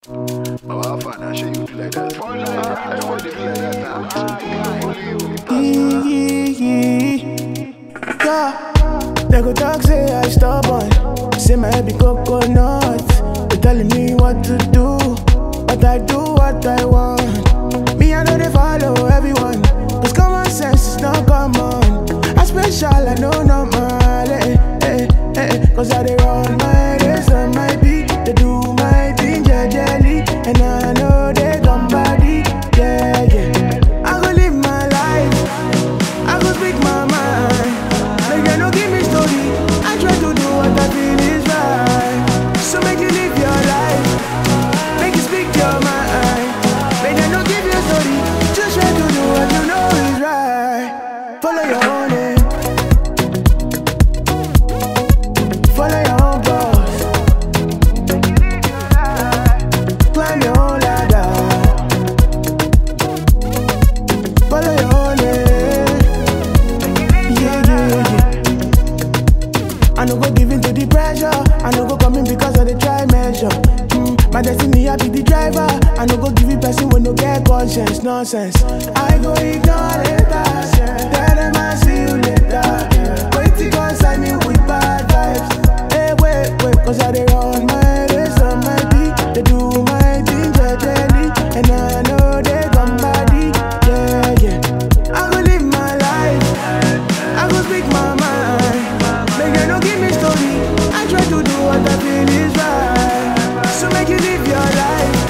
Oh, how far now? Show you do like that. I don't want to do like that now. Yeah, they go talk say I stubborn. Say my head be coconut. They telling me what to do, but I do what I want. Me I know they follow everyone, cause common sense is not common. I special, I know normal, cause I they run my race on my beat. They do my thing, jelly, and I know they come body, yeah. I go live my life, I go speak my mind. Like they no give me story, I try to do what I feel is right. So make you live your life, make you speak your mind. Like they no give you story, just try to do what you know is right. Follow your own aim, follow your own goals, climb your own ladder, follow your own aim. Yeah. I no go give in to the pressure, I no go come in because of the try measure. My destiny, I be the driver. I no go give you person when no get conscience, nonsense. I go ignore later, tell them I see you later. Wait till God sign me with bad vibes. Hey, wait, cause I they run my race on my beat. They do my thing, jelly, and I know they come body, yeah. I go live my life, I go speak my mind. Make they no give me story, I try to do what I feel is right. So make you live your life,